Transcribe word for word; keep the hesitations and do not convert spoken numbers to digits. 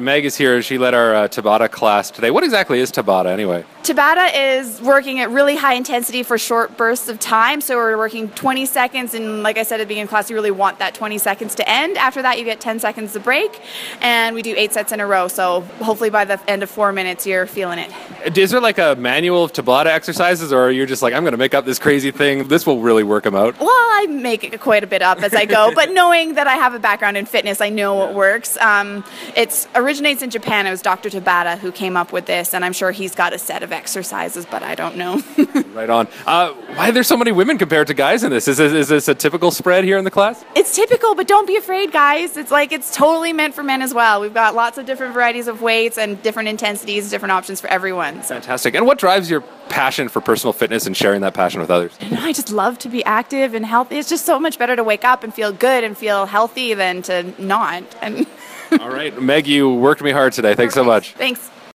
Meg is here. She led our uh, Tabata class today. What exactly is Tabata anyway? Tabata is working at really high intensity for short bursts of time. So we're working twenty seconds, and like I said at the beginning of class, you really want that twenty seconds to end. After that, you get ten seconds to break, and we do eight sets in a row. So hopefully by the end of four minutes, you're feeling it. Is there like a manual of Tabata exercises, or are you just like, I'm going to make up this crazy thing, this will really work them out? Well, I make it quite a bit up as I go, but knowing that I have a background in fitness, I know what works. Um, it originates in Japan. It was Doctor Tabata who came up with this, and I'm sure he's got a set of exercises, but I don't know. Right on. Uh, why are there so many women compared to guys in this? Is, this? is this a typical spread here in the class? It's typical, but don't be afraid, guys. It's like it's totally meant for men as well. We've got lots of different varieties of weights and different intensities, different options for everyone. So. Fantastic. And what drives your passion for personal fitness and sharing that passion with others? And I just love to be active and healthy. It's just so much better to wake up and feel good and feel healthy than to not. And all right, Meg, you worked me hard today. Thanks so much. Thanks.